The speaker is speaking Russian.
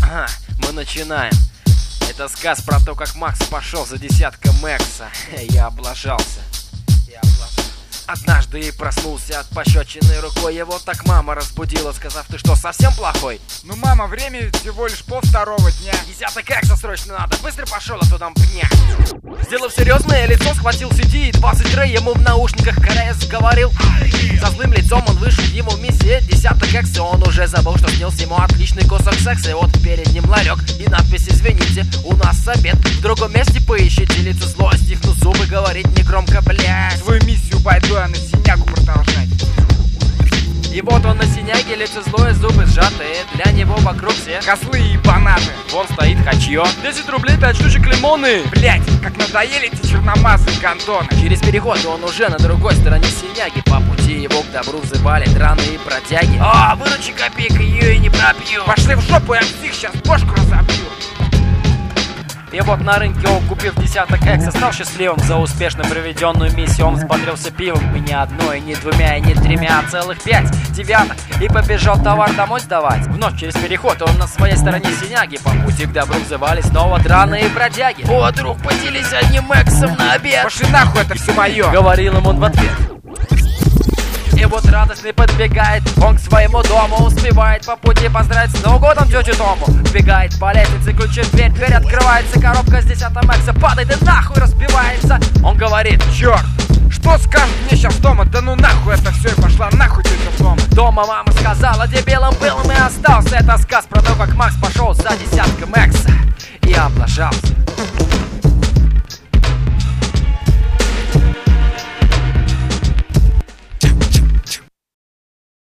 Ага, мы начинаем. Это сказ про то, как Макс пошел за десятком Экса. Я облажался. Однажды и проснулся от пощечины рукой. Его так мама разбудила, сказав: ты что, совсем плохой? Ну, мама, время всего лишь 1:30 дня. Десяток Экса срочно надо, быстро пошел, а то нам пня. Сделав серьезное лицо, схватил CD и 20 Рэй ему в наушниках КРС говорил. Со злым лицом он вышел ему в миссии. Десяток Экса, он уже забыл, что снился ему отличный кусок секса. И вот перед ним ларек и надпись: извините, у нас обед. В другом месте поищите лицо зло, стихнув зубы, говорить негромко: блядь. Свою миссию пойду я на синягу продолжать. И вот он на синяге, лицо злое, зубы сжатые. Для него вокруг все козлы и бананы. Вон стоит хачье. 10 рублей, 5 штучек лимоны. Блять, как надоели эти черномазые гондоны. Через переход он уже на другой стороне синяги. По пути его к добру взывали драные бродяги. А, выручи копейка, ее и не пропью. Пошли в жопу, я псих, сейчас бошку разобью. И вот на рынке он, купив десяток Экса, стал счастливым за успешно проведенную миссию. Он взбодрился пивом, и не одной, и не двумя, и не тремя, а целых 5 девяток. И побежал товар домой сдавать. Вновь через переход он на своей стороне синяги. По пути к добру взывали снова драные бродяги. О, друг, поделись одним Эксом на обед. Пошли нахуй, это все мое, говорил им он в ответ. И вот радостный подбегает он к своему дому. Успевает по пути поздравить с Новым годом тетю Тому. Вбегает по лестнице, ключит дверь. Дверь открывается, коробка с десятым Экса падает и нахуй разбивается. Он говорит: черт, что скажет мне сейчас Тома? Да ну нахуй это все, и пошла нахуй тетя Тома. Дома мама сказала: дебилом был и остался. Это сказ про то, как Макс пошел за десятком Экса и облажался.